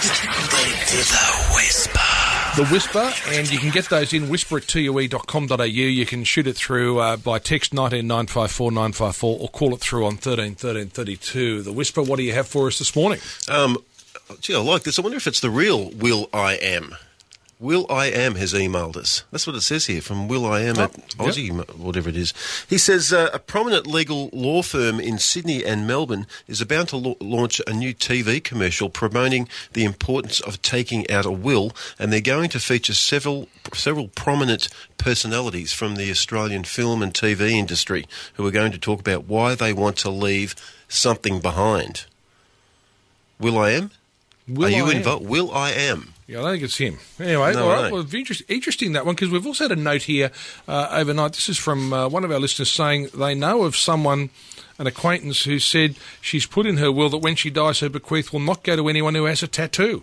The Whisper. The Whisper, and you can get those in whisper@tue.com.au. You can shoot it through by text 19954 954 or call it through on 13 13 32. The Whisper, what do you have for us this morning? Gee, I like this. I wonder if it's the real Will I Am. Will I Am has emailed us. That's what it says here from Will I Am at Aussie, whatever it is. He says a prominent legal law firm in Sydney and Melbourne is about to launch a new TV commercial promoting the importance of taking out a will, and they're going to feature several prominent personalities from the Australian film and TV industry who are going to talk about why they want to leave something behind. Will I Am? Are you involved? Will I Am? Yeah, I don't think it's him. Anyway, No, all right. no. Well, interesting that one, because we've also had a note here overnight. This is from one of our listeners saying they know of someone, an acquaintance, who said she's put in her will that when she dies, her bequeath will not go to anyone who has a tattoo.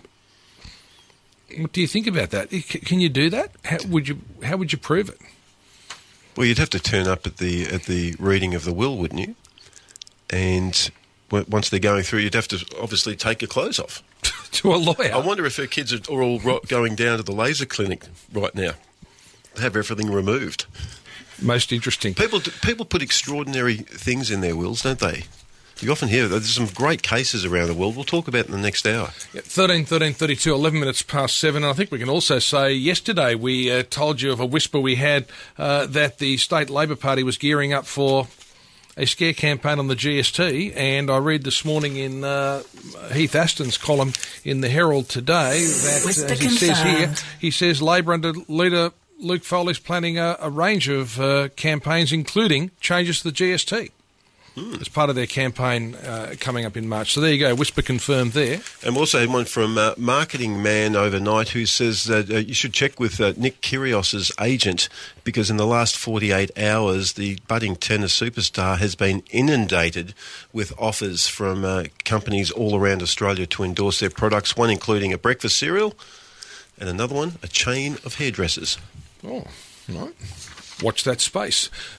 What do you think about that? Can you do that? How would you prove it? Well, you'd have to turn up at the reading of the will, wouldn't you? And once they're going through, you'd have to obviously take your clothes off. To a lawyer? I wonder if her kids are all going down to the laser clinic right now. Have everything removed. Most interesting. People put extraordinary things in their wills, don't they? You often hear there's some great cases around the world. We'll talk about in the next hour. 13 13 32, 11 minutes past 7. And I think we can also say yesterday we told you of a whisper we had that the State Labor Party was gearing up for a scare campaign on the GST, and I read this morning in Heath Aston's column in the Herald today that he says Labor under leader Luke Foley's planning a range of campaigns, including changes to the GST as part of their campaign coming up in March. So there you go, Whisper confirmed there. And we also had one from Marketing Man overnight who says that you should check with Nick Kyrgios's agent, because in the last 48 hours the budding tennis superstar has been inundated with offers from companies all around Australia to endorse their products, one including a breakfast cereal and another one, a chain of hairdressers. Oh, right. Watch that space.